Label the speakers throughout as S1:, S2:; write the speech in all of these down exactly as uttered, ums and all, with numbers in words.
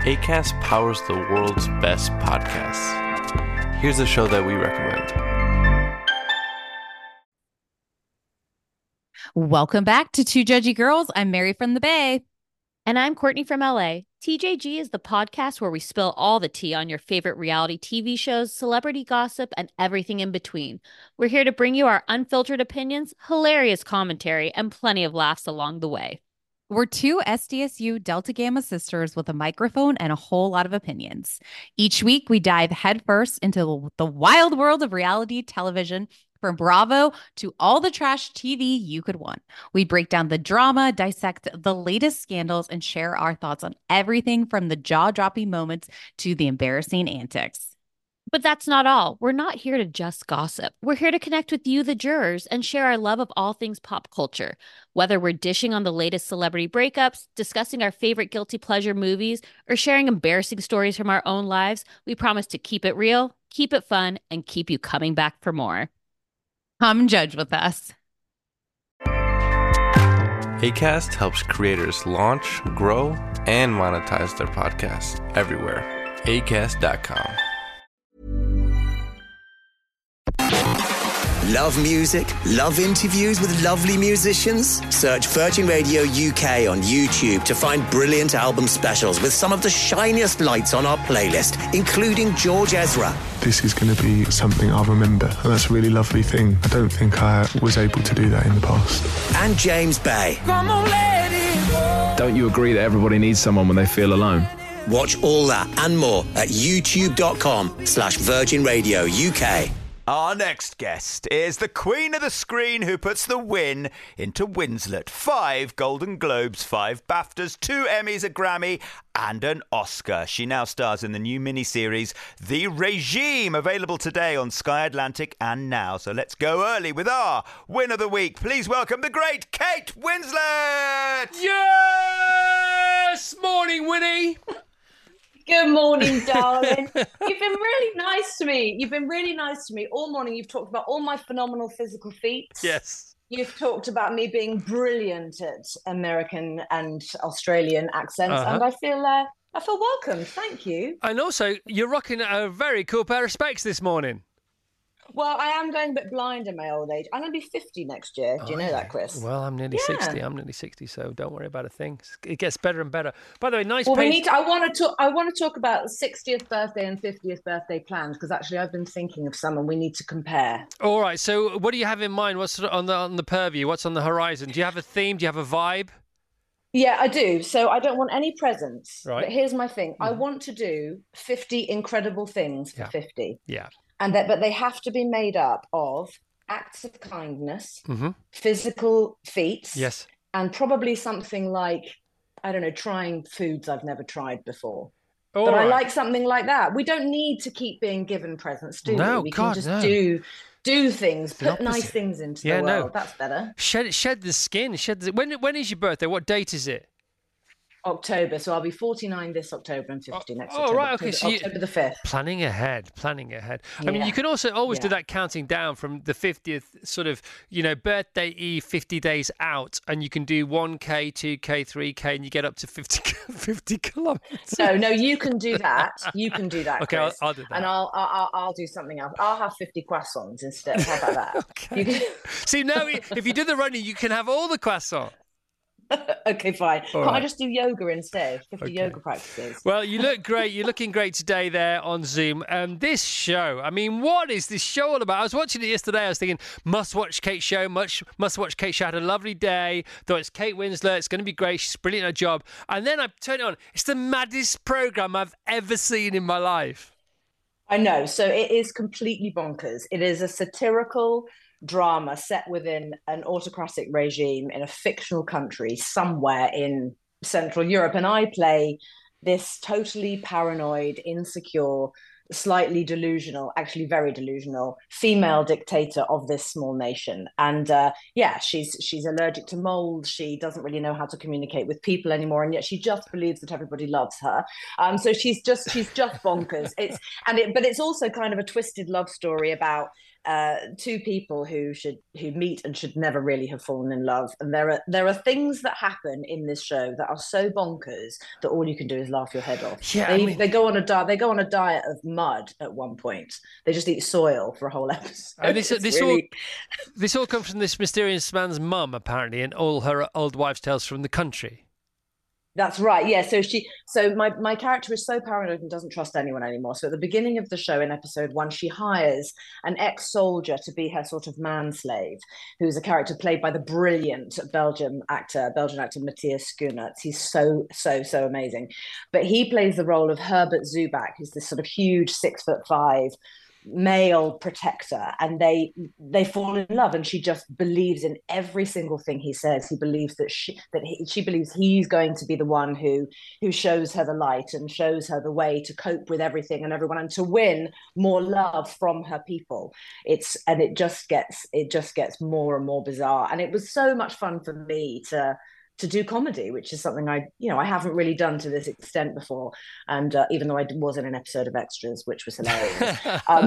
S1: Acast powers the world's best podcasts. Here's a show that we recommend.
S2: Welcome back to Two Judgy Girls. I'm Mary from the Bay.
S3: And I'm Courtney from L A. T J G is the podcast where we spill all the tea on your favorite reality T V shows, celebrity gossip, and everything in between. We're here to bring you our unfiltered opinions, hilarious commentary, and plenty of laughs along the way.
S2: We're two S D S U Delta Gamma sisters with a microphone and a whole lot of opinions. Each week, we dive headfirst into the wild world of reality television, from Bravo to all the trash T V you could want. We break down the drama, dissect the latest scandals, and share our thoughts on everything from the jaw-dropping moments to the embarrassing antics.
S3: But that's not all. We're not here to just gossip. We're here to connect with you, the jurors, and share our love of all things pop culture. Whether we're dishing on the latest celebrity breakups, discussing our favorite guilty pleasure movies, or sharing embarrassing stories from our own lives, we promise to keep it real, keep it fun, and keep you coming back for more.
S2: Come judge with us.
S1: Acast helps creators launch, grow, and monetize their podcasts everywhere. acast dot com.
S4: Love music? Love interviews with lovely musicians? Search Virgin Radio U K on YouTube to find brilliant album specials with some of the shiniest lights on our playlist, including George Ezra.
S5: This is going to be something I'll remember, and that's a really lovely thing. I don't think I was able to do that in the past.
S4: And James Bay.
S6: Come on, let it go. Don't you agree that everybody needs someone when they feel alone?
S4: Watch all that and more at youtube.com slash Virgin Radio UK.
S7: Our next guest is the queen of the screen who puts the win into Winslet. Five Golden Globes, five BAFTAs, two Emmys, a Grammy, and an Oscar. She now stars in the new miniseries The Regime, available today on Sky Atlantic and Now. So let's go early with our win of the week. Please welcome the great Kate Winslet!
S8: Yes! Morning, Winnie!
S9: Good morning, darling. You've been really nice to me. You've been really nice to me all morning. You've talked about all my phenomenal physical feats.
S8: Yes.
S9: You've talked about me being brilliant at American and Australian accents,
S8: uh-huh.
S9: and I feel uh, I feel welcome. Thank you.
S8: And also, you're rocking a very cool pair of specs this morning.
S9: Well, I am going a bit blind in my old age. I'm going to be fifty next year. Do you oh, know that, Chris?
S8: Well, I'm nearly
S9: yeah.
S8: sixty. I'm nearly sixty, so don't worry about a thing. It gets better and better. By the way, nice.
S9: Well,
S8: paint-
S9: we need to, I want to talk. I want to talk about the sixtieth birthday and fiftieth birthday plans, because actually I've been thinking of some, and we need to compare.
S8: All right. So, what do you have in mind? What's on the on the purview? What's on the horizon? Do you have a theme? Do you have a vibe?
S9: Yeah, I do. So I don't want any presents.
S8: Right.
S9: But here's my thing.
S8: Mm-hmm.
S9: I want to do fifty incredible things for
S8: yeah.
S9: fifty.
S8: Yeah.
S9: And that, but they have to be made up of acts of kindness,
S8: mm-hmm.
S9: physical feats,
S8: yes,
S9: and probably something like, I don't know, trying foods I've never tried before.
S8: All
S9: but
S8: right.
S9: I like something like that. We don't need to keep being given presents, do
S8: no,
S9: we? We
S8: God,
S9: can just
S8: no.
S9: do do things,
S8: the
S9: put nice things into
S8: yeah,
S9: the world.
S8: No.
S9: That's better.
S8: Shed shed the skin. Shed the, when when is your birthday? What date is it?
S9: October, so I'll be forty-nine this October and fifty next
S8: oh,
S9: October.
S8: Oh, right, okay.
S9: October,
S8: So you,
S9: October the fifth.
S8: Planning ahead, planning ahead.
S9: Yeah.
S8: I mean, you can also always
S9: yeah.
S8: do that counting down from the fiftieth sort of, you know, birthday eve, fifty days out, and you can do one K, two K, three K, and you get up to fifty, fifty kilometers.
S9: No, no, you can do that. You can do that,
S8: okay,
S9: Chris.
S8: I'll, I'll do that.
S9: And I'll, I'll, I'll do something else. I'll have fifty croissants instead. How about that?
S8: okay.
S9: You can...
S8: See, now if you do the running, you can have all the croissants.
S9: Okay, fine.
S8: All
S9: Can't
S8: right.
S9: I just do yoga instead? fifty
S8: okay.
S9: yoga practices.
S8: Well, you look great. You're looking great today there on Zoom. Um, this show, I mean, what is this show all about? I was watching it yesterday. I was thinking, must watch Kate show. Much must watch Kate show. I had a lovely day. Thought it's Kate Winslet. It's going to be great. She's brilliant at her job. And then I turn it on. It's the maddest program I've ever seen in my life.
S9: I know. So it is completely bonkers. It is a satirical drama set within an autocratic regime in a fictional country somewhere in Central Europe. And I play this totally paranoid, insecure, slightly delusional, actually very delusional female dictator of this small nation. And uh, yeah, she's she's allergic to mold. She doesn't really know how to communicate with people anymore, and yet she just believes that everybody loves her. Um, so she's just she's just bonkers. It's and it, but it's also kind of a twisted love story about uh, two people who should who meet and should never really have fallen in love. And there are there are things that happen in this show that are so bonkers that all you can do is laugh your head off.
S8: Yeah,
S9: they,
S8: I mean,
S9: they go on a diet. They go on a diet of mud at one point. They just eat soil for a whole episode.
S8: And this
S9: It's
S8: this
S9: really...
S8: all this all comes from this mysterious man's mum, apparently, and all her old wives' tales from the country.
S9: That's right. Yeah. So she, so my, my character is so paranoid and doesn't trust anyone anymore. So at the beginning of the show, in episode one, she hires an ex-soldier to be her sort of manslave, who's a character played by the brilliant Belgian actor, Belgian actor Matthias Schoenaerts. He's so, so, so amazing. But he plays the role of Herbert Zuback, who's this sort of huge six foot five male protector, and they they fall in love, and she just believes in every single thing he says. He believes that she that he, she believes he's going to be the one who who shows her the light and shows her the way to cope with everything and everyone, and to win more love from her people. It's and it just gets it just gets more and more bizarre, and it was so much fun for me to to do comedy, which is something I, you know, I haven't really done to this extent before. And uh, even though I was in an episode of Extras, which was hilarious. um,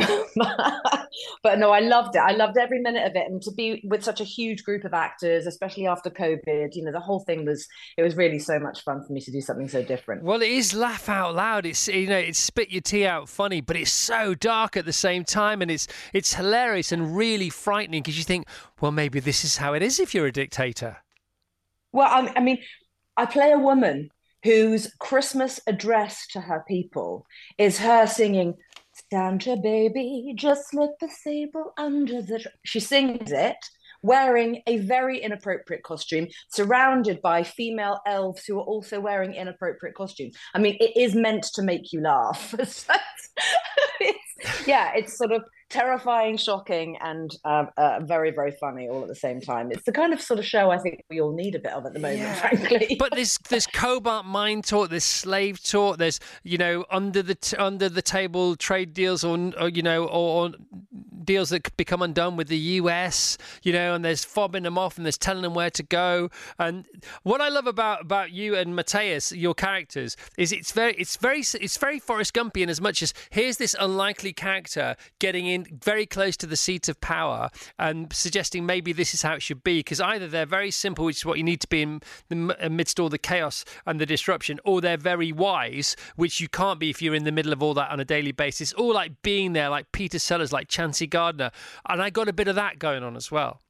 S9: but no, I loved it. I loved every minute of it. And to be with such a huge group of actors, especially after COVID, you know, the whole thing was, it was really so much fun for me to do something so different.
S8: Well, it is laugh out loud. It's, you know, it's spit your tea out funny, but it's so dark at the same time. And it's, it's hilarious and really frightening because you think, well, maybe this is how it is if you're a dictator.
S9: Well, I, I mean, I play a woman whose Christmas address to her people is her singing, Santa baby, just slip a sable under the... She sings it wearing a very inappropriate costume, surrounded by female elves who are also wearing inappropriate costumes. I mean, it is meant to make you laugh. So it's, yeah, it's sort of terrifying, shocking, and uh, uh, very, very funny all at the same time. It's the kind of sort of show I think we all need a bit of at the moment, yeah. frankly.
S8: But there's there's cobalt mine talk, there's slave talk, there's, you know, under the t- under the table trade deals, or, or you know, or, or deals that become undone with the U S, you know, and there's fobbing them off and there's telling them where to go. And what I love about about you and Matthias, your characters, is it's very it's very it's very Forrest Gumpian, as much as here's this unlikely character getting in very close to the seat of power and suggesting maybe this is how it should be, because either they're very simple, which is what you need to be in the, amidst all the chaos and the disruption, or they're very wise, which you can't be if you're in the middle of all that on a daily basis, or like being there like Peter Sellers, like Chauncey Gardner. And I got a bit of that going on as well.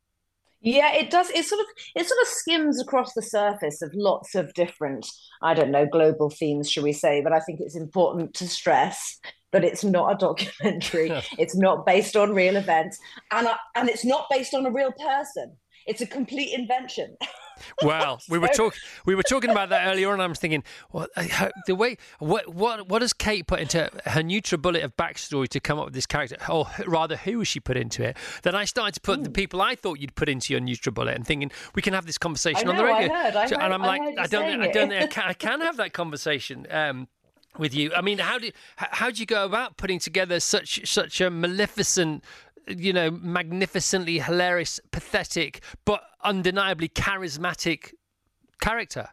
S9: Yeah, it does. It sort of it sort of skims across the surface of lots of different, I don't know, global themes, shall we say? But I think it's important to stress that it's not a documentary. It's not based on real events, and I, and it's not based on a real person. It's a complete invention.
S8: Well, we were talking we were talking about that earlier on. And I'm thinking, what well, the way what what what does Kate put into her NutriBullet of backstory to come up with this character, or rather, who has she put into it? Then I started to put Ooh. the people I thought you'd put into your NutriBullet, and thinking we can have this conversation
S9: I know,
S8: on the radio.
S9: I heard, I heard,
S8: and I'm
S9: I
S8: like,
S9: heard
S8: I don't, I
S9: it.
S8: don't think I can, I can have that conversation. Um, with you, I mean, how do how do you go about putting together such such a maleficent, you know, magnificently hilarious, pathetic, but undeniably charismatic character?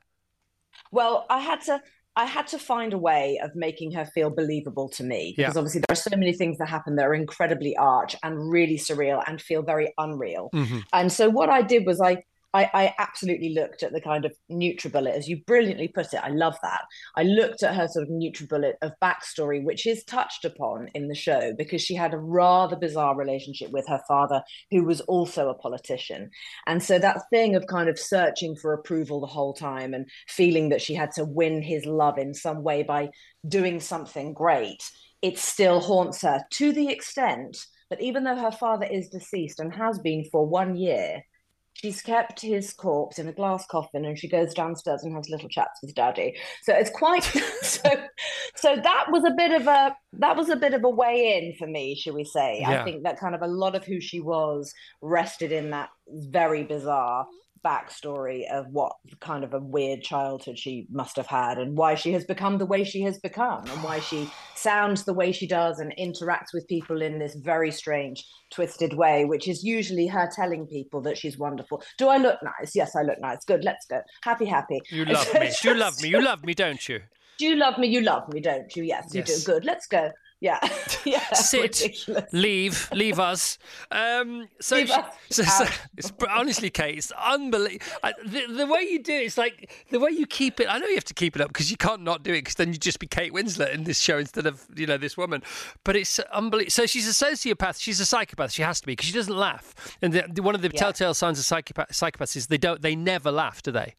S9: Well, I had to I had to find a way of making her feel believable to me, because yeah. obviously there are so many things that happen that are incredibly arch and really surreal and feel very unreal. Mm-hmm. And so what I did was I I, I absolutely looked at the kind of NutriBullet, as you brilliantly put it. I love that. I looked at her sort of NutriBullet of backstory, which is touched upon in the show, because she had a rather bizarre relationship with her father, who was also a politician. And so that thing of kind of searching for approval the whole time and feeling that she had to win his love in some way by doing something great, it still haunts her, to the extent that even though her father is deceased and has been for one year, she's kept his corpse in a glass coffin, and she goes downstairs and has little chats with Daddy. So it's quite so. So that was a bit of a that was a bit of a way in for me, shall we say? Yeah. I think that kind of a lot of who she was rested in that very bizarre backstory of what kind of a weird childhood she must have had, and why she has become the way she has become, and why she sounds the way she does and interacts with people in this very strange, twisted way, which is usually her telling people that she's wonderful. Do I look nice? Yes, I look nice. Good, let's go. Happy, happy.
S8: You love me. You love me. You love me, don't you?
S9: Do you love me? You love me, don't you? Yes, you yes. do. Good, let's go. Yeah, yeah.
S8: Sit,
S9: ridiculous.
S8: leave, leave us. Um, so,
S9: Leave
S8: she,
S9: us
S8: so, so
S9: out.
S8: it's, honestly, Kate, it's unbelievable. The, the way you do it, it's like the way you keep it. I know you have to keep it up because you can't not do it because then you'd just be Kate Winslet in this show instead of, you know, this woman. But it's unbelievable. So she's a sociopath. She's a psychopath. She has to be because she doesn't laugh. And the, the, one of the
S9: Yeah.
S8: telltale signs of psychopath, psychopaths is they don't. They never laugh, do they?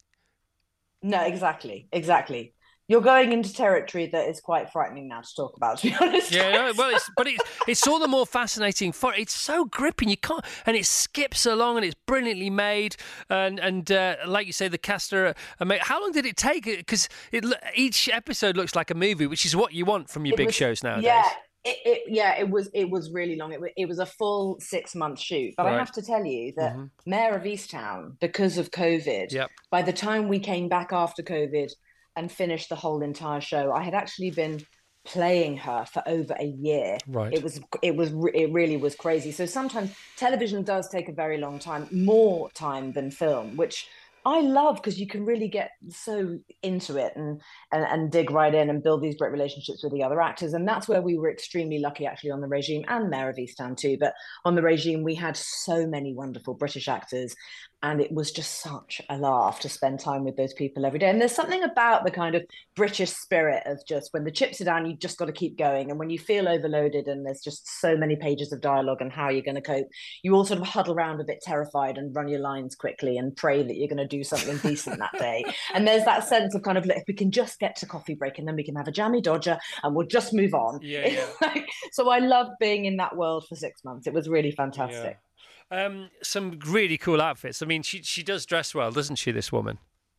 S9: No, exactly, exactly. You're going into territory that is quite frightening now to talk about, to be honest.
S8: Yeah, no, well, it's, but it's it's all the more fascinating for it's so gripping. You can't, and it skips along, and it's brilliantly made. And and uh, like you say, the cast are ama- How long did it take? Because it each episode looks like a movie, which is what you want from your
S9: It
S8: big
S9: was-
S8: shows nowadays.
S9: Yeah, it, it, yeah, it was it was really long. It, wa- it was a full six month shoot. But
S8: Right.
S9: I have to tell you that
S8: Mhm.
S9: Mayor of Easttown, because of COVID,
S8: Yep.
S9: by the time we came back after COVID and finished the whole entire show, I had actually been playing her for over a year.
S8: Right.
S9: It was it was re- it really was crazy. So sometimes television does take a very long time, more time than film, which I love because you can really get so into it and, and and dig right in and build these great relationships with the other actors. And that's where we were extremely lucky actually on The Regime and Mayor of Easttown too. But on The Regime, we had so many wonderful British actors. And it was just such a laugh to spend time with those people every day. And there's something about the kind of British spirit of just when the chips are down, you just got to keep going. And when you feel overloaded and there's just so many pages of dialogue and how you're going to cope, you all sort of huddle around a bit terrified and run your lines quickly and pray that you're going to do something decent that day. And there's that sense of kind of, like, if we can just get to coffee break and then we can have a jammy dodger and we'll just move on.
S8: Yeah, yeah.
S9: Like, so I loved being in that world for six months. It was really fantastic.
S8: Um, some really cool outfits. I mean, she she does dress well, doesn't she? This woman.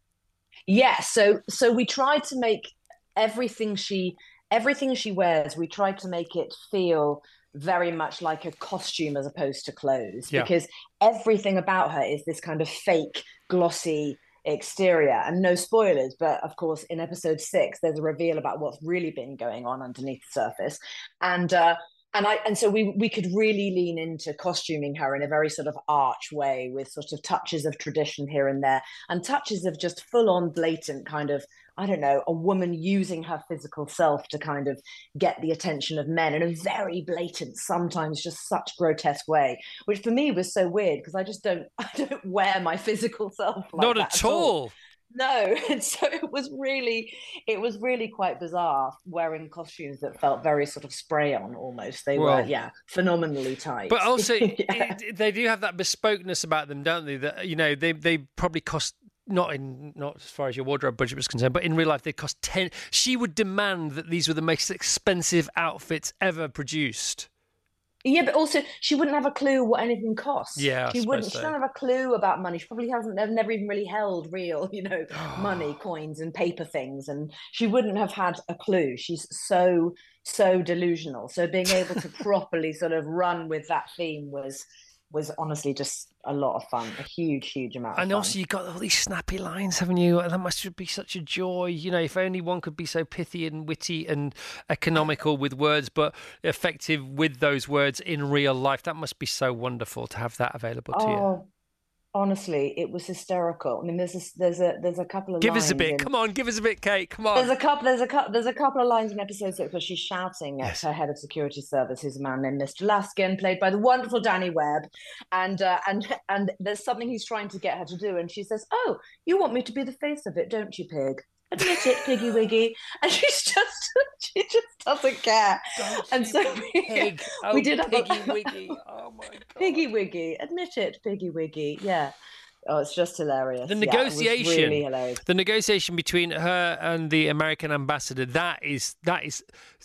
S9: Yeah, so so we tried to make everything she everything she wears, we tried to make it feel very much like a costume as opposed to clothes,
S8: Yeah.
S9: because everything about her is this kind of fake, glossy exterior. And no spoilers, but of course in episode six there's a reveal about what's really been going on underneath the surface. And uh And I and so we we could really lean into costuming her in a very sort of arch way with sort of touches of tradition here and there and touches of just full on blatant kind of, I don't know, a woman using her physical self to kind of get the attention of men in a very blatant, sometimes just such grotesque way, which for me was so weird because I just don't I don't wear my physical self like
S8: Not
S9: that
S8: at all.
S9: No, and so it was really, it was really quite bizarre wearing costumes that felt very sort of spray on almost. They
S8: Well-
S9: were, yeah, phenomenally tight.
S8: But also,
S9: Yeah.
S8: it, they do have that bespokeness about them, don't they? That, you know, they they probably cost. Not in not as far as your wardrobe budget was concerned, but in real life they cost ten. She would demand that these were the most expensive outfits ever produced.
S9: Yeah, but also she wouldn't have a clue what anything costs.
S8: Yeah, I
S9: she
S8: suppose
S9: wouldn't.
S8: so.
S9: She doesn't have a clue about money. She probably hasn't. They've never even really held real, you know, money, coins, and paper things, and she wouldn't have had a clue. She's so so delusional. So being able to properly sort of run with that theme was was honestly just a lot of fun. A huge, huge amount of
S8: And
S9: fun.
S8: also, you got all these snappy lines, haven't you? That must be such a joy. You know, if only one could be so pithy and witty and economical with words, but effective with those words in real life. That must be so wonderful to have that available to you.
S9: Oh, honestly, it was hysterical. I mean, there's a, there's a there's a couple of
S8: Give us a
S9: lines
S8: bit.
S9: in-
S8: Come on, give us a bit, Kate. Come on.
S9: There's a couple. There's a couple. There's a couple of lines in episode six where she's shouting at
S8: Yes.
S9: her head of security service, who's a man named Mister Laskin, played by the wonderful Danny Webb, and uh, and and there's something he's trying to get her to do, and she says, "Oh, you want me to be the face of it, don't you, pig? Admit it, Piggy Wiggy." And she's just she just doesn't care. And so we,
S8: Pig. Oh,
S9: we did have a-
S8: Piggy Wiggy. Oh, my God.
S9: Piggy Wiggy, admit it, Piggy Wiggy. Yeah. Oh, it's just hilarious.
S8: The
S9: Yeah, it was
S8: negotiation,
S9: really hilarious.
S8: the negotiation between her and the American ambassador, that is that is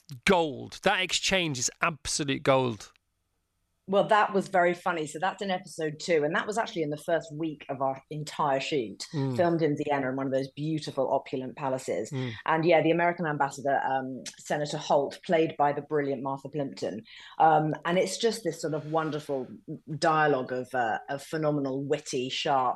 S8: gold. That exchange is absolute gold.
S9: Well, that was very funny. So that's in episode two, and that was actually in the first week of our entire shoot,
S8: Mm.
S9: filmed in Vienna in one of those beautiful opulent palaces.
S8: Mm.
S9: And yeah, the American ambassador, um, Senator Holt, played by the brilliant Martha Plimpton, um, and it's just this sort of wonderful dialogue of uh, of phenomenal, witty, sharp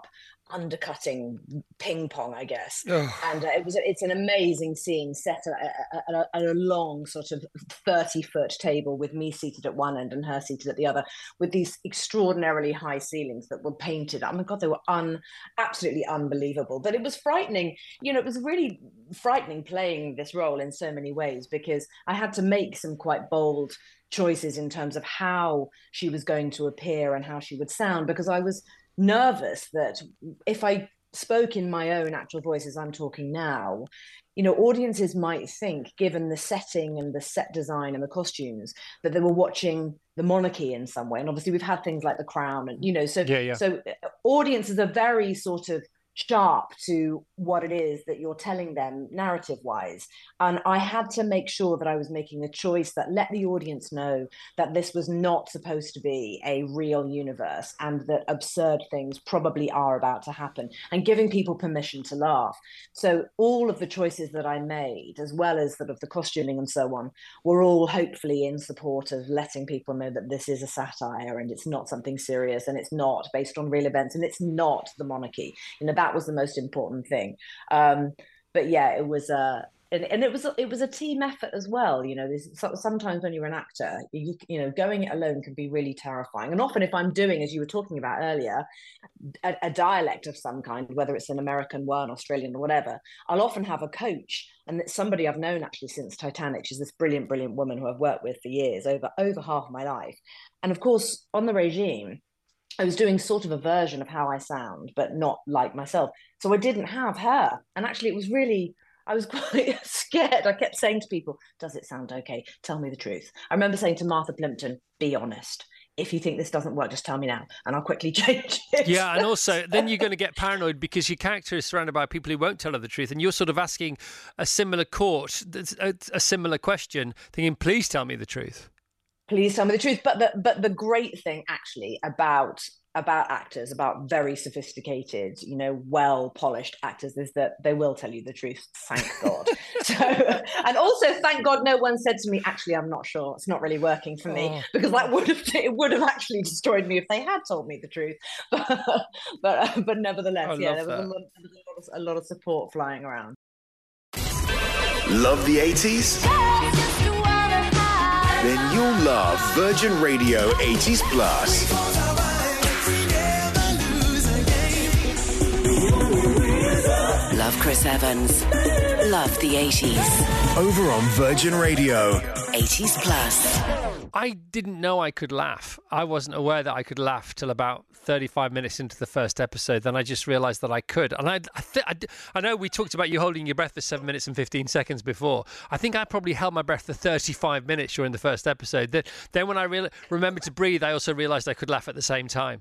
S9: undercutting ping pong, I guess.
S8: Ugh.
S9: And uh, it was it's an amazing scene set at a, at, a, at a long sort of thirty foot table with me seated at one end and her seated at the other, with these extraordinarily high ceilings that were painted. Oh my God, they were un, absolutely unbelievable. But it was frightening. You know, it was really frightening playing this role in so many ways, because I had to make some quite bold choices in terms of how she was going to appear and how she would sound, because I was nervous that if I spoke in my own actual voice as I'm talking now, you know, audiences might think, given the setting and the set design and the costumes, that they were watching the monarchy in some way. And obviously we've had things like The Crown, and, you know, so,
S8: yeah, yeah.
S9: so audiences are very sort of sharp to what it is that you're telling them narrative wise. And I had to make sure that I was making a choice that let the audience know that this was not supposed to be a real universe, and that absurd things probably are about to happen, and giving people permission to laugh. So all of the choices that I made, as well as sort of the costuming and so on, were all hopefully in support of letting people know that this is a satire and it's not something serious, and it's not based on real events, and it's not the monarchy. You know, that was the most important thing. Um, but yeah, it was a, and, and it was it was a team effort as well. You know, there's sometimes when you're an actor, you, you know, going it alone can be really terrifying. And often, if I'm doing, as you were talking about earlier, a, a dialect of some kind, whether it's an American one, Australian, or whatever, I'll often have a coach, and it's somebody I've known actually since Titanic. She's this brilliant, brilliant woman who I've worked with for years, over over half of my life. And of course, on the regime, I was doing sort of a version of how I sound, but not like myself. So I didn't have her. And actually it was really, I was quite scared. I kept saying to people, does it sound okay? Tell me the truth. I remember saying to Martha Plimpton, be honest. If you think this doesn't work, just tell me now, and I'll quickly change it.
S8: Yeah, and also then you're going to get paranoid because your character is surrounded by people who won't tell her the truth, and you're sort of asking a similar court, a, a similar question, thinking, please tell me the truth.
S9: Please tell me the truth. But the but the great thing actually about about actors, about very sophisticated, you know, well polished actors, is that they will tell you the truth. Thank God. So, and also thank God no one said to me, actually, I'm not sure. It's not really working for me,
S8: oh.
S9: because that would have it would have actually destroyed me if they had told me the truth. But but, but nevertheless,
S8: I
S9: yeah, there was,
S8: that.
S9: a lot, there was a, lot of, a lot of support flying around.
S4: Love the eighties? Then you'll love Virgin Radio eighties Plus.
S10: Love Chris Evans. Love the eighties.
S4: Over on Virgin Radio.
S10: eighties Plus.
S8: I didn't know I could laugh. I wasn't aware that I could laugh till about thirty-five minutes into the first episode. Then I just realised that I could. And I, I, th- I, I know we talked about you holding your breath for seven minutes and fifteen seconds before. I think I probably held my breath for thirty-five minutes during the first episode. Then, then when I re- remembered to breathe, I also realised I could laugh at the same time.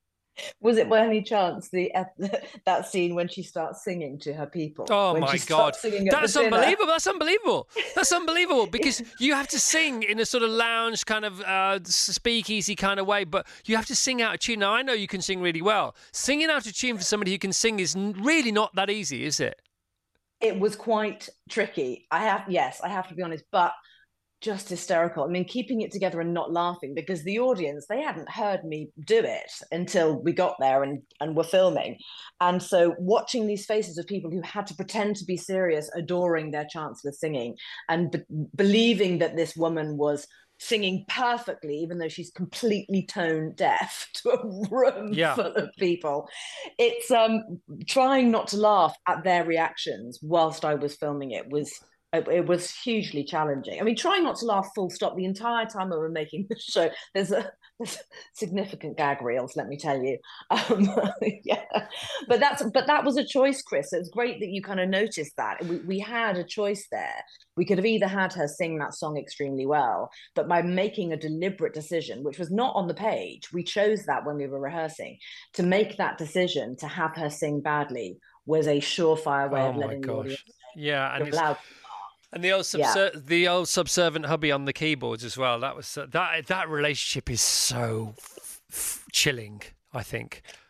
S9: Was it by any chance the uh, that scene when she starts singing to her people?
S8: Oh
S9: when
S8: my
S9: she
S8: God, that's unbelievable! That's unbelievable! That's unbelievable because you have to sing in a sort of lounge kind of uh, speakeasy kind of way, but you have to sing out of tune. Now I know you can sing really well. Singing out of tune for somebody who can sing is really not that easy, is it?
S9: It was quite tricky. I have yes, I have to be honest, but just hysterical. I mean, keeping it together and not laughing, because the audience, they hadn't heard me do it until we got there and, and were filming. And so watching these faces of people who had to pretend to be serious, adoring their Chancellor singing, and be- believing that this woman was singing perfectly, even though she's completely tone deaf to a room
S8: yeah.
S9: full of people. It's um, trying not to laugh at their reactions whilst I was filming it was It was hugely challenging. I mean, trying not to laugh full stop the entire time we were making the show. There's a, there's significant gag reels, let me tell you. Um, yeah, but that's but that was a choice, Chris. It's great that you kind of noticed that. We, we had a choice there. We could have either had her sing that song extremely well, but by making a deliberate decision, which was not on the page, we chose that when we were rehearsing, to make that decision to have her sing badly was a surefire way
S8: oh
S9: of letting
S8: my
S9: the
S8: gosh.
S9: audience know.
S8: Yeah, and it's...
S9: Allowed-
S8: And the old subser- yeah. the old subservient hubby on the keyboards as well. That was uh, that that relationship is so f- f- chilling, I think.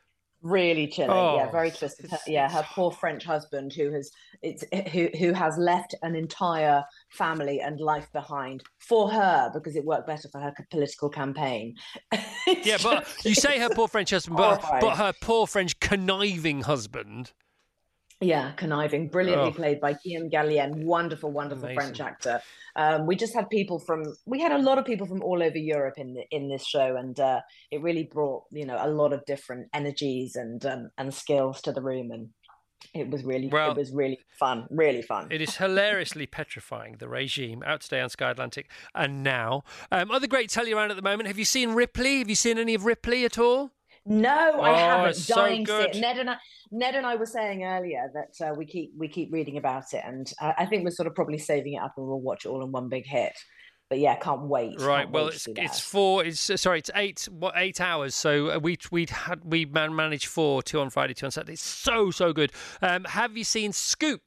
S9: Really chilly,
S8: Oh,
S9: yeah, very twisted. Her,
S8: it's-
S9: yeah,
S8: it's
S9: her poor French husband, who has it's who who has left an entire family and life behind for her because it worked better for her c- political campaign. It's
S8: Yeah, but
S9: just-
S8: you say her
S9: it's
S8: poor French husband, but,
S9: horrifying.
S8: but her poor French conniving husband.
S9: Yeah, conniving, brilliantly
S8: Oh.
S9: played by Guillaume Gallienne, wonderful, wonderful
S8: Amazing.
S9: French actor. Um, we just had people from, we had a lot of people from all over Europe in the, in this show, and uh, it really brought, you know, a lot of different energies and um, and skills to the room, and it was really,
S8: Well,
S9: it was really fun, really fun.
S8: It is hilariously petrifying, The Regime, out today on Sky Atlantic and now. Um, other great telly around at the moment. Have you seen Ripley? Have you seen any of Ripley at all?
S9: No, I
S8: Oh,
S9: haven't.
S8: it's so
S9: Dying
S8: good.
S9: sick. Ned and I, Ned and I were saying earlier that uh, we keep we keep reading about it, and uh, I think we're sort of probably saving it up and we'll watch it all in one big hit. But yeah, can't wait.
S8: Right.
S9: Can't
S8: Well,
S9: wait to
S8: it's
S9: see
S8: it's
S9: that.
S8: four. It's uh, sorry. It's eight. What eight hours? So uh, we we had we man- managed four. Two on Friday, two on Saturday. It's so so good. Um, have you seen Scoop?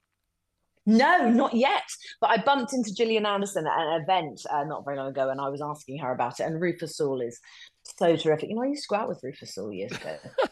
S9: No, not yet. But I bumped into Gillian Anderson at an event uh, not very long ago, and I was asking her about it. And Rufus Sewell is so terrific. You know, I used to go out with Rufus Sewell years ago.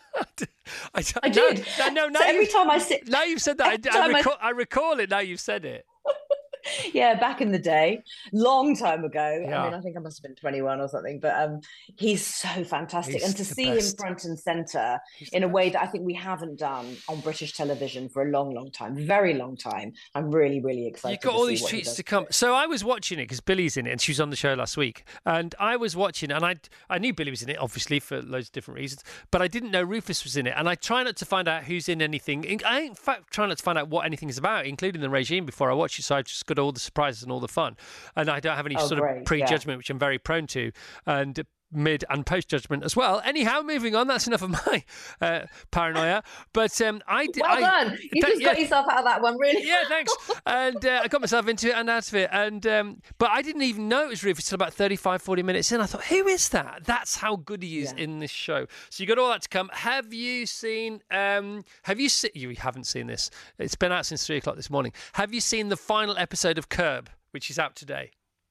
S8: I,
S9: I did.
S8: No, no, no.
S9: So every time I sit,
S8: now you've said that. I,
S9: every
S8: I,
S9: time I-
S8: recall, I recall it. Now you've said it.
S9: yeah, back in the day, long time ago.
S8: Yeah.
S9: I mean, I think I must have been twenty-one or something. But um, he's so fantastic,
S8: He's
S9: and to
S8: the
S9: see him
S8: best.
S9: front and center
S8: He's the
S9: in a way
S8: best.
S9: that I think we haven't done on British television for a long, long time, very long time. I'm really, really excited.
S8: You've got
S9: to
S8: all
S9: see
S8: these
S9: what he
S8: treats
S9: does.
S8: to come. So I was watching it because Billy's in it, and she was on the show last week. And I was watching, and I I knew Billy was in it, obviously for loads of different reasons, but I didn't know Rufus was in it. And I try not to find out who's in anything. I in fact try not to find out what anything is about, including The Regime, before I watch it. So I've just got all the surprises and all the fun, and I don't have any
S9: Oh,
S8: sort
S9: great,
S8: of prejudgment, which I'm very prone to, and mid and post judgment as well. Anyhow, moving on. That's enough of my uh, paranoia. But um, I d-
S9: Well
S8: I-
S9: done. You
S8: Th-
S9: just got
S8: yeah.
S9: yourself out of that one, really.
S8: Yeah, thanks. And uh, I got myself into it and out of it. And um, but I didn't even know it was Rufus till about thirty-five, forty minutes in. I thought, who is that? That's how good he is
S9: Yeah.
S8: in this show. So you got all that to come. Have you seen? Um, have you seen? You haven't seen this. It's been out since three o'clock this morning. Have you seen the final episode of Curb, which is out today?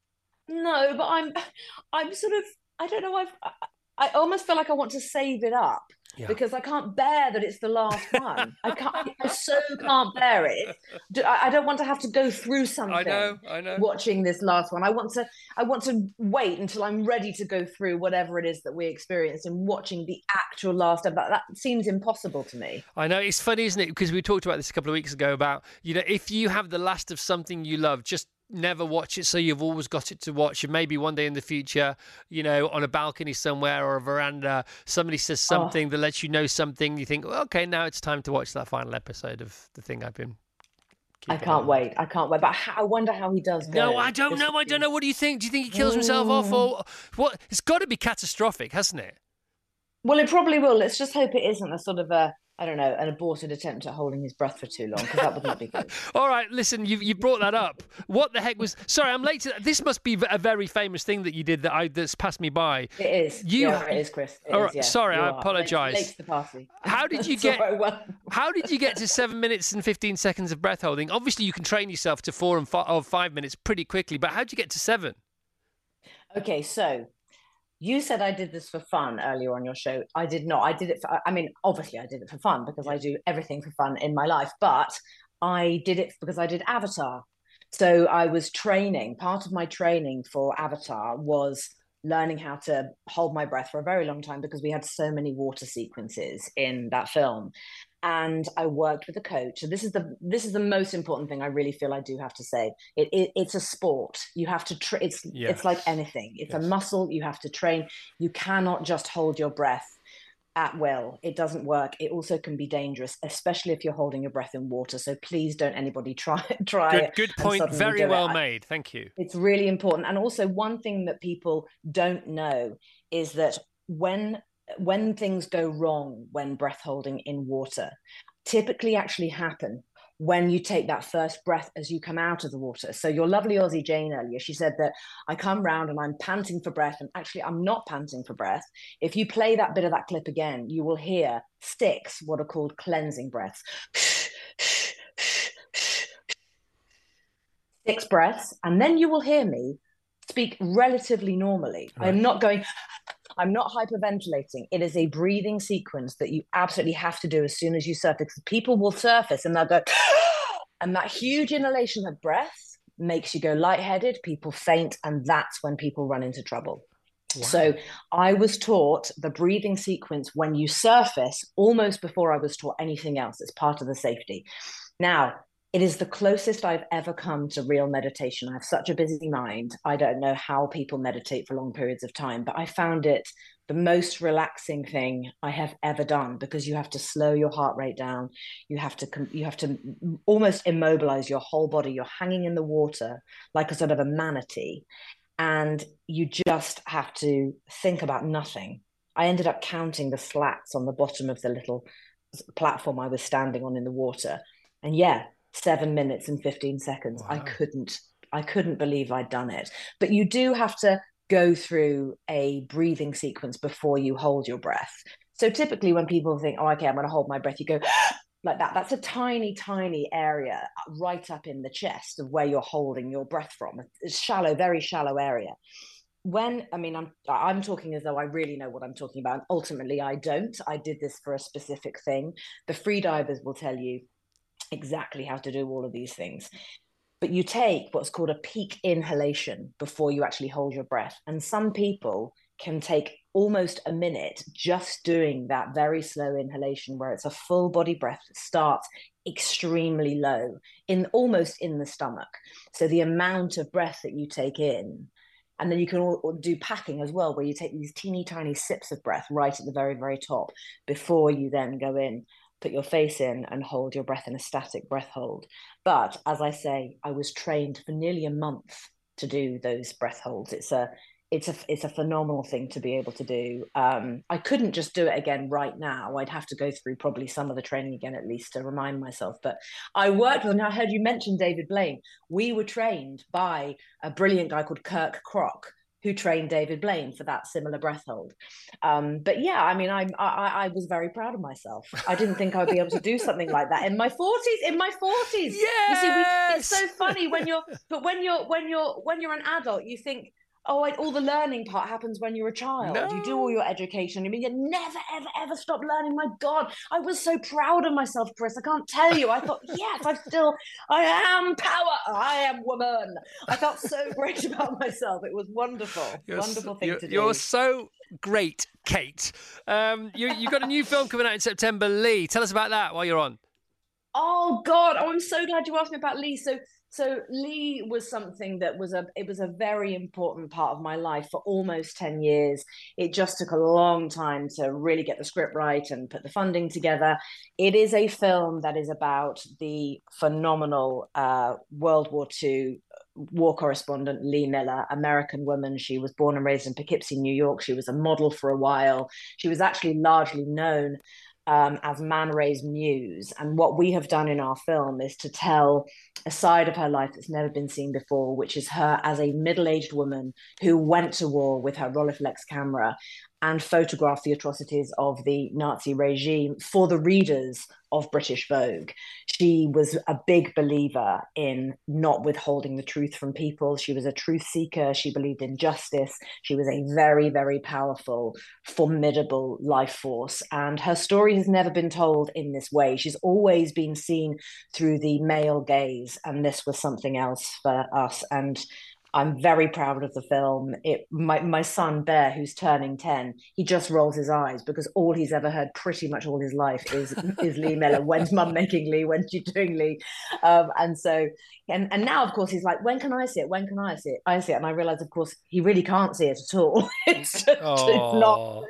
S9: No, but I'm, I'm sort of, I don't know. I've, I, I almost feel like I want to save it up
S8: Yeah.
S9: because I can't bear that it's the last one. I can't. I so can't bear it. Do- I I don't want to have to go through something.
S8: I know. I know.
S9: Watching this last one, I want to. I want to wait until I'm ready to go through whatever it is that we experienced and watching the actual last. But that seems impossible to me.
S8: I know, it's funny, isn't it? Because we talked about this a couple of weeks ago about, you know, if you have the last of something you love, just never watch it so you've always got it to watch. And maybe one day in the future, you know, on a balcony somewhere or a veranda, somebody says something that lets you know something. You think, well, okay, now it's time to watch that final episode of the thing I've been
S9: I
S8: keeping
S9: can't
S8: on.
S9: wait. I can't wait. But I wonder how he does go.
S8: No, I don't
S9: Just
S8: know. I don't know. What do you think? Do you think he kills himself off or what? It's got to be catastrophic, hasn't it?
S9: Well, it probably will. Let's just hope it isn't a sort of a, I don't know, an aborted attempt at holding his breath for too long, because that would not be good.
S8: All right, listen, you you brought that up. What the heck was? Sorry, I'm late. To, this must be a very famous thing that you did that I that's passed me by.
S9: It is.
S8: You-
S9: yeah, it is, Chris. It
S8: All
S9: is,
S8: right,
S9: yeah.
S8: sorry,
S9: You
S8: I
S9: are.
S8: apologise.
S9: Late, late to the party.
S8: How did you
S9: It's
S8: get?
S9: all right, well-
S8: How did you get to seven minutes and fifteen seconds of breath holding? Obviously, you can train yourself to four and five, or five minutes pretty quickly, but how did you get to seven?
S9: Okay, so you said I did this for fun earlier on your show. I did not. I did it for, I mean, obviously I did it for fun because I do everything for fun in my life, but I did it because I did Avatar. So I was training. Part of my training for Avatar was learning how to hold my breath for a very long time because we had so many water sequences in that film. And I worked with a coach. So this is the this is the most important thing I really feel I do have to say. It, it it's a sport. You have to tra- it's
S8: Yes.
S9: it's like anything. It's
S8: Yes.
S9: a muscle. You have to train. You cannot just hold your breath at will. It doesn't work. It also can be dangerous, especially if you're holding your breath in water. So please don't anybody try try
S8: Good,
S9: it
S8: good
S9: and
S8: point.
S9: suddenly
S8: Very
S9: do it.
S8: well
S9: I-
S8: made. Thank you.
S9: It's really important. And also one thing that people don't know is that when when things go wrong when breath holding in water, typically actually happen when you take that first breath as you come out of the water. So your lovely Aussie Jane earlier, she said that I come round and I'm panting for breath, and actually I'm not panting for breath. If you play that bit of that clip again, you will hear six what are called cleansing breaths. Six breaths, and then you will hear me speak relatively normally.
S8: Right.
S9: I'm not going I'm not hyperventilating. It is a breathing sequence that you absolutely have to do as soon as you surface. People will surface and they'll go, and that huge inhalation of breath makes you go lightheaded, people faint, and that's when people run into trouble. Wow. So I was taught the breathing sequence when you surface almost before I was taught anything else. It's part of the safety. Now, it is the closest I've ever come to real meditation. I have such a busy mind. I don't know how people meditate for long periods of time, but I found it the most relaxing thing I have ever done, because you have to slow your heart rate down. You have to you have to almost immobilize your whole body. You're hanging in the water like a sort of a manatee, and you just have to think about nothing. I ended up counting the slats on the bottom of the little platform I was standing on in the water, and yeah, seven minutes and fifteen seconds. Wow. I couldn't, I couldn't believe I'd done it. But you do have to go through a breathing sequence before you hold your breath. So typically when people think, oh, okay, I'm going to hold my breath, you go like that. That's a tiny, tiny area right up in the chest of where you're holding your breath from. It's shallow, very shallow area. When, I mean, I'm I'm talking as though I really know what I'm talking about. And ultimately, I don't. I did this for a specific thing. The freedivers will tell you exactly how to do all of these things. But you take what's called a peak inhalation before you actually hold your breath. And some people can take almost a minute just doing that very slow inhalation, where it's a full body breath that starts extremely low, in almost in the stomach. So the amount of breath that you take in, and then you can all do packing as well, where you take these teeny tiny sips of breath right at the very, very top before you then go in, put your face in and hold your breath in a static breath hold. But as I say, I was trained for nearly a month to do those breath holds. It's a it's a it's a phenomenal thing to be able to do. Um, I couldn't just do it again right now. I'd have to go through probably some of the training again at least to remind myself. But I worked with, and I heard you mention David Blaine. We were trained by a brilliant guy called Kirk Kroc, who trained David Blaine for that similar breath hold. Um, but yeah, I mean, I, I I was very proud of myself. I didn't think I'd be able to do something like that in my forties. In my forties,
S8: yes!
S9: You see, we, it's so funny when you're, but when you're when you're when you're an adult, you think, oh, like, all the learning part happens when you're a child. No. You do all your education. I mean, you never, ever, ever stop learning. My God, I was so proud of myself, Chris. I can't tell you. I thought, yes, I'm still, I am power. I am woman. I felt so great about myself. It was wonderful. You're wonderful thing
S8: you're,
S9: to do.
S8: You're so great, Kate. Um, you, you've got a new film coming out in September, Lee. Tell us about that while you're on.
S9: Oh, God. Oh, I'm so glad you asked me about Lee. So, So Lee was something that was a, it was a very important part of my life for almost ten years. It just took a long time to really get the script right and put the funding together. It is a film that is about the phenomenal uh, World War Two war correspondent Lee Miller, American woman. She was born and raised in Poughkeepsie, New York. She was a model for a while. She was actually largely known Um, as Man Ray's muse. And what we have done in our film is to tell a side of her life that's never been seen before, which is her as a middle-aged woman who went to war with her Rolleiflex camera and photographed the atrocities of the Nazi regime for the readers of British Vogue. She was a big believer in not withholding the truth from people. She was a truth seeker. She believed in justice. She was a very, very powerful, formidable life force. And her story has never been told in this way. She's always been seen through the male gaze. And this was something else for us. And I'm very proud of the film. It, my, my son, Bear, who's turning ten, he just rolls his eyes because all he's ever heard pretty much all his life is, is Lee Miller. When's mum making Lee? When's she doing Lee? Um, and so, and, and now, of course, he's like, when can I see it? When can I see it? I see it. And I realize, of course, he really can't see it at all. It's just it's not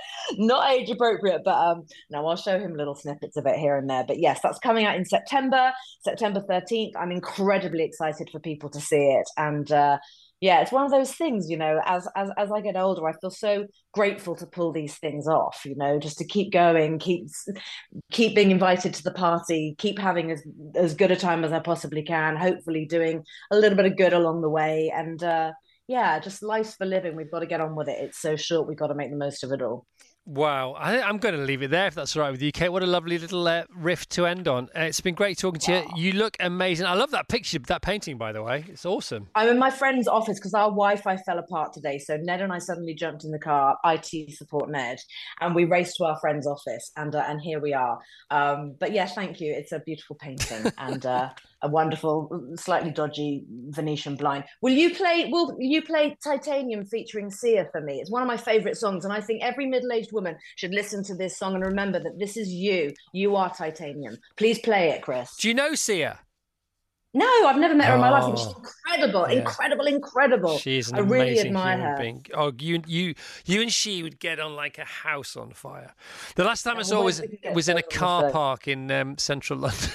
S9: not age appropriate, but um no, I'll show him little snippets of it here and there. But yes, that's coming out in September, September thirteenth. I'm incredibly excited for people to see it. And uh yeah, it's one of those things, you know, as as as I get older, I feel so grateful to pull these things off, you know, just to keep going, keep keep being invited to the party, keep having as as good a time as I possibly can, hopefully doing a little bit of good along the way. And uh yeah, just life's for living. We've got to get on with it. It's so short. We've got to make the most of it all.
S8: Wow, I, I'm going to leave it there if that's all right with you, Kate. What a lovely little uh, riff to end on. Uh, it's been great talking to
S9: wow.
S8: you. You look amazing. I love that picture, that painting, by the way. It's awesome.
S9: I'm in my friend's office because our Wi-Fi fell apart today. So Ned and I suddenly jumped in the car, I T support Ned, and we raced to our friend's office. And uh, and here we are. Um, but yes, thank you. It's a beautiful painting and uh, a wonderful, slightly dodgy Venetian blind. Will you play? Will you play Titanium featuring Sia for me? It's one of my favourite songs, and I think every middle-aged woman should listen to this song and remember that this is you. You are Titanium. Please play it, Chris.
S8: Do you know Sia?
S9: No, I've never met her in my life. And she's
S8: Oh.
S9: incredible,
S8: Yeah.
S9: incredible, incredible.
S8: She's an
S9: I really
S8: amazing
S9: admire
S8: human
S9: her.
S8: being. Oh, you, you, you and she would get on like a house on fire. The last time I
S9: Yeah,
S8: saw
S9: well,
S8: was
S9: we could get
S8: was in a
S9: those on the
S8: car
S9: phone.
S8: park in um, central London.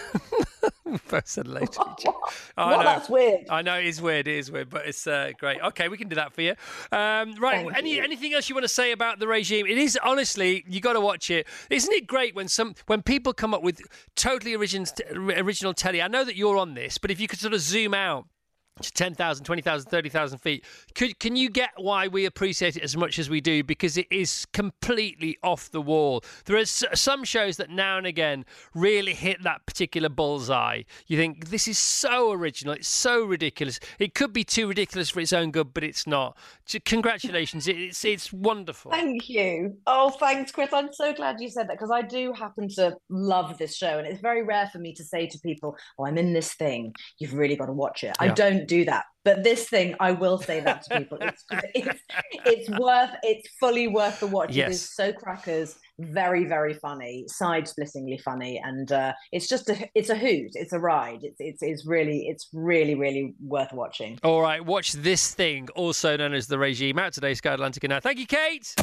S8: Both said later.
S9: What?
S8: I
S9: What?
S8: know.
S9: That's weird.
S8: I know it is weird. It is weird, but it's uh, great. Okay, we can do that for you. Um, right.
S9: Thank
S8: Any
S9: you.
S8: anything else you want to say about the regime? It is honestly, you got to watch it. Isn't it great when some when people come up with totally original original telly? I know that you're on this, but if you could sort of zoom out to ten thousand, twenty thousand, thirty thousand feet. Could, can you get why we appreciate it as much as we do? Because it is completely off the wall. There are s- some shows that now and again really hit that particular bullseye. You think, this is so original. It's so ridiculous. It could be too ridiculous for its own good, but it's not. So congratulations. It, it's, it's wonderful.
S9: Thank you. Oh, thanks, Chris. I'm so glad you said that because I do happen to love this show. And it's very rare for me to say to people, oh, I'm in this thing. You've really got to watch it. I
S8: Yeah.
S9: don't do that. But this thing, I will say that to people. It's, it's, it's worth, it's fully worth the watch.
S8: Yes.
S9: It is so crackers, very, very funny, side-splittingly funny. And uh, it's just a, it's a hoot. It's a ride. It's, it's, it's really, it's really, really worth watching.
S8: All right, watch This Thing, also known as The Regime, out today, Sky Atlantica now. Thank you, Kate.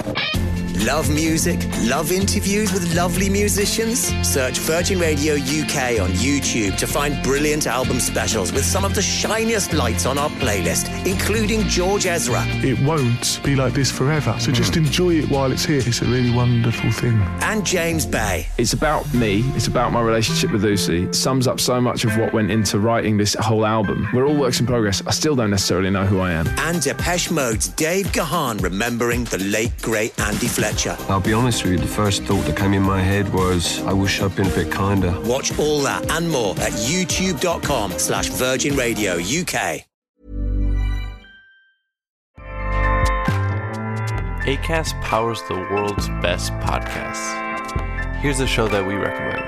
S4: Love music? Love interviews with lovely musicians? Search Virgin Radio U K on YouTube to find brilliant album specials with some of the shiniest lights on our playlist, including George Ezra.
S5: It won't be like this forever, so just enjoy it while it's here. It's a really wonderful thing.
S4: And James Bay.
S6: It's about me. It's about my relationship with Lucy. It sums up so much of what went into writing this whole album. We're all works in progress. I still don't necessarily know who I am.
S4: And Depeche Mode's Dave Gahan remembering the late, great Andy Fletcher.
S11: I'll be honest with you, the first thought that came in my head was, I wish I'd been a bit kinder.
S4: Watch all that and more at youtube.com slash Virgin Radio UK.
S1: Acast powers the world's best podcasts. Here's a show that we recommend.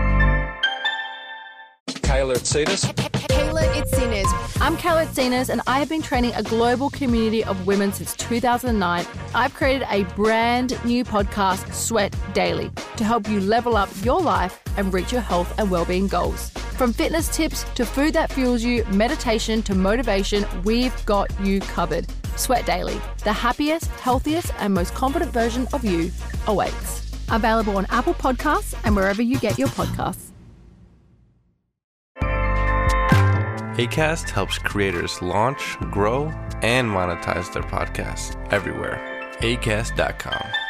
S12: Kayla Itsinas.
S13: Kayla Itsinas. I'm Kayla Itsinas, and I have been training a global community of women since two thousand nine. I've created a brand new podcast, Sweat Daily, to help you level up your life and reach your health and well-being goals. From fitness tips to food that fuels you, meditation to motivation, we've got you covered. Sweat Daily, the happiest, healthiest, and most confident version of you awaits. Available on Apple Podcasts and wherever you get your podcasts.
S1: Acast helps creators launch, grow, and monetize their podcasts everywhere. acast dot com.